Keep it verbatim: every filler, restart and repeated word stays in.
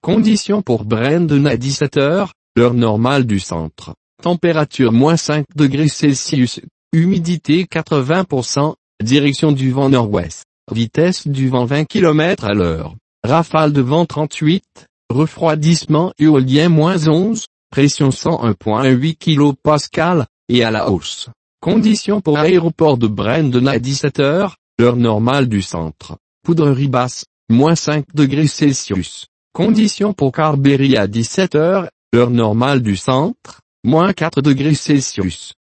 Conditions pour Brandon à dix-sept heures, l'heure normale du centre. Température moins cinq degrés Celsius, humidité quatre-vingts pour cent, direction du vent nord-ouest, vitesse du vent vingt kilomètres à l'heure, rafale de vent trente-huit, refroidissement éolien moins onze, pression cent un virgule huit kilopascales, et à la hausse. Conditions pour aéroport de Brandon à dix-sept heures, l'heure normale du centre. Poudrerie basse, moins cinq degrés Celsius. Conditions pour Carberry à dix-sept heures, l'heure normale du centre, moins quatre degrés Celsius.